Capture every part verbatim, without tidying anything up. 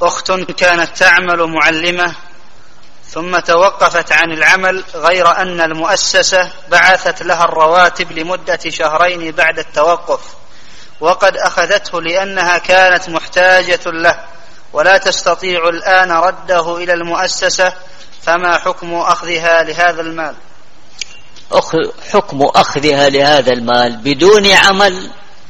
أخت كانت تعمل معلمة ثم توقفت عن العمل غير أن المؤسسة بعثت لها الرواتب لمدة شهرين بعد التوقف، وقد أخذته لأنها كانت محتاجة له ولا تستطيع الآن رده إلى المؤسسة، فما حكم أخذها لهذا المال؟ حكم أخذها لهذا المال بدون عمل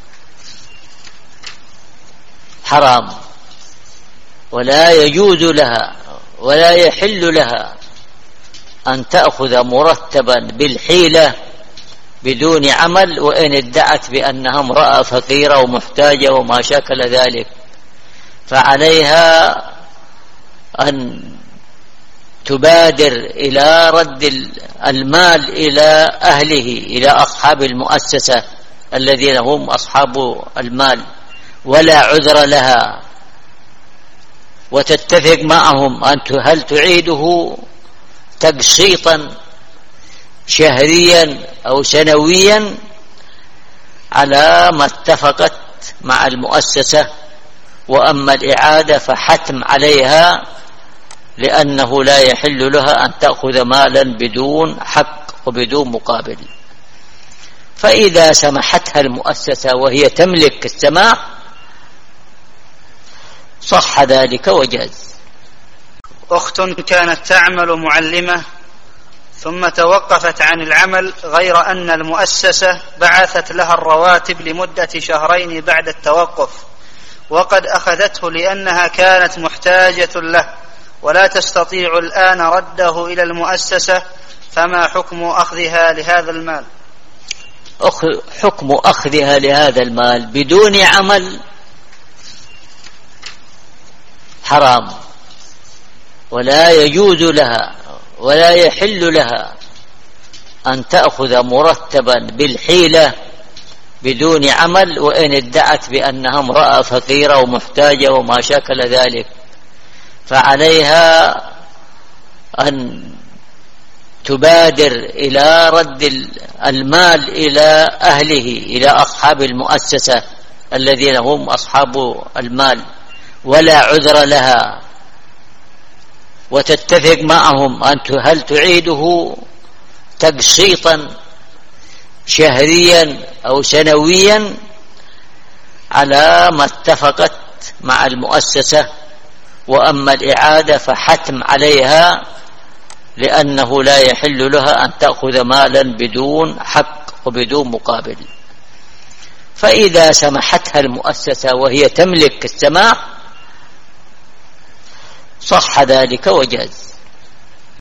حرام، ولا يجوز لها ولا يحل لها أن تأخذ مرتبا بالحيلة بدون عمل، وإن ادعت بأنها امرأة فقيرة ومحتاجة وما شاكل ذلك، فعليها أن تبادر إلى رد المال إلى أهله، إلى أصحاب المؤسسة الذين هم أصحاب المال، ولا عذر لها، وتتفق معهم أن هل تعيده تقسيطا شهريا أو سنويا على ما اتفقت مع المؤسسة. وأما الإعادة فحتم عليها، لأنه لا يحل لها أن تأخذ مالا بدون حق وبدون مقابل. فإذا سمحتها المؤسسة وهي تملك السماح صح ذلك وجاز. أخت كانت تعمل معلمة ثم توقفت عن العمل غير أن المؤسسة بعثت لها الرواتب لمدة شهرين بعد التوقف، وقد أخذته لأنها كانت محتاجة له ولا تستطيع الآن رده إلى المؤسسة، فما حكم أخذها لهذا المال؟ حكم أخذها لهذا المال بدون عمل حرام، ولا يجوز لها ولا يحل لها أن تأخذ مرتبا بالحيلة بدون عمل، وإن ادعت بأنها امرأة فقيرة ومحتاجة وما شاكل ذلك، فعليها أن تبادر إلى رد المال إلى أهله، إلى أصحاب المؤسسة الذين هم أصحاب المال، ولا عذر لها، وتتفق معهم أن هل تعيده تقسيطا شهريا أو سنويا على ما اتفقت مع المؤسسة. وأما الإعادة فحتم عليها، لأنه لا يحل لها أن تأخذ مالا بدون حق وبدون مقابل. فإذا سمحتها المؤسسة وهي تملك السماح صح ذلك وجاز.